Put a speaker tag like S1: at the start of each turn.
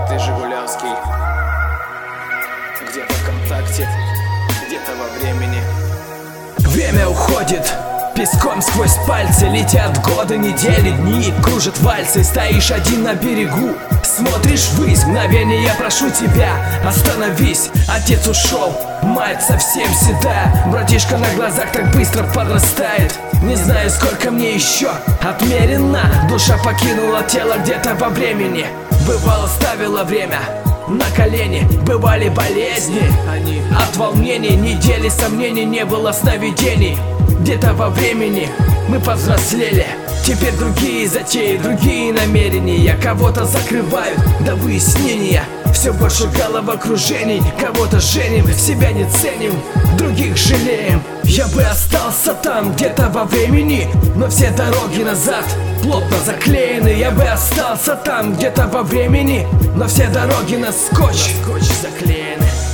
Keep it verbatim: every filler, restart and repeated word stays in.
S1: ты Жигулевский. Где-то ВКонтакте, где-то во времени.
S2: Время уходит, песком сквозь пальцы летят годы, недели, дни. Кружат вальсы, стоишь один на берегу, смотришь ввысь, мгновение, я прошу тебя, остановись. Отец ушел, мать совсем седая, братишка на глазах так быстро подрастает. Не знаю, сколько мне еще отмерено, душа покинула тело где-то во времени. Бывало, ставила время на колени, бывали болезни,
S1: Они
S2: от волнений, недели сомнений, не было сновидений. Где-то во времени мы повзрослели, теперь другие затеи, другие намерения. Кого-то закрывают до выяснения, все больше головокружений. Кого-то женим, себя не ценим, других жалеем. Я бы остался там, где-то во времени, но все дороги назад плотно заклеены. Я бы остался там, где-то во времени, но все дороги на скотч,
S1: скотч заклеены.